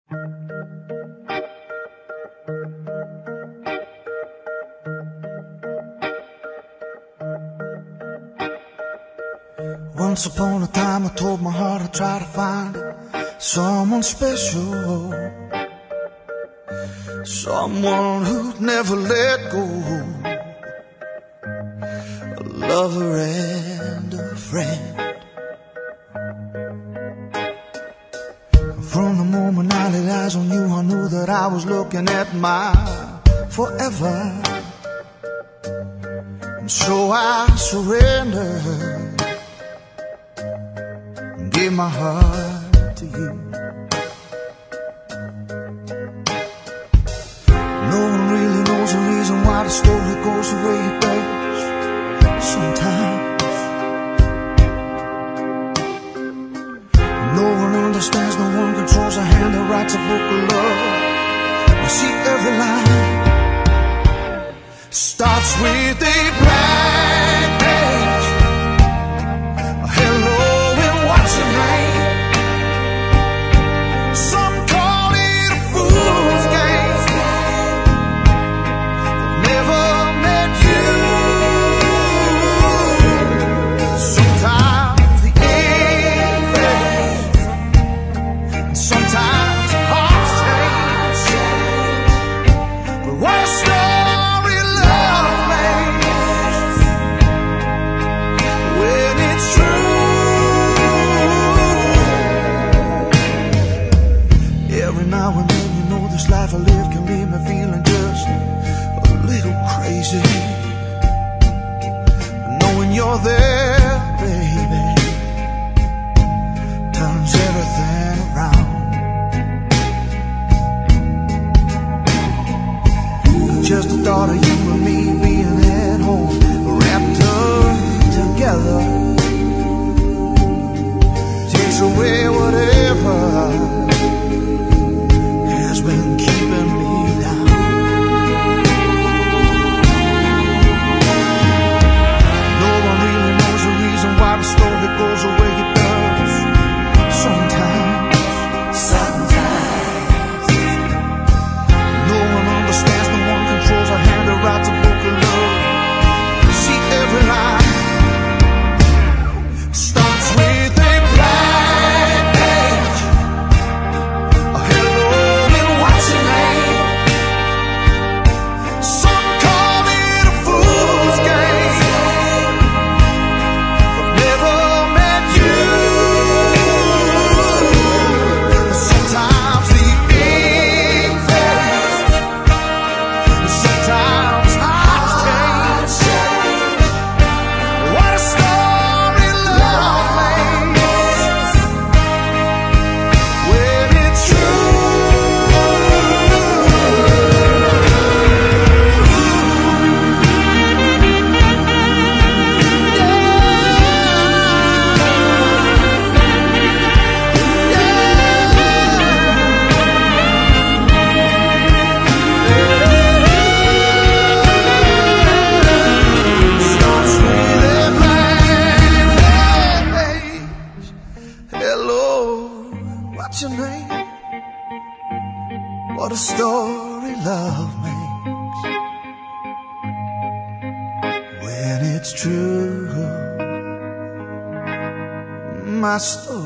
Once upon a time I told my heart I'd try to find someone special, someone who'd never let go, a lover and a friend. From the moment I laid eyes on you, I knew that I was looking at my forever. And so I surrendered, gave my heart to you. No one really knows the reason why the story goes the way it does sometimes. No one understands, no one controls a hand that writes a book of love. You see, every line starts with a blank page. Hello, what's your name? Some call it a fool's game. I've never met you. Sometimes the ink fades, and sometimes hearts change. But what a story love makes when it's true. Every now and then, you know, this life I live can leave me feeling just a little crazy. But knowing you're there, baby, turns everything around. Just the thought of you and me being at home, wrapped up together, takes away whatever has been keeping me down. No one really knows the reason why the story goes the way it does sometimes. No one understands, no one controls a hand that writes a book of love. See, every line starts with a blank page. Hello, and what's your name? Some call it a fool's game. I've never met you. Sometimes the ink fades, sometimes hearts change. What a story love makes when it's true. Starts with a blank page. Hello, what's your name? What a story love makes when it's true. My story.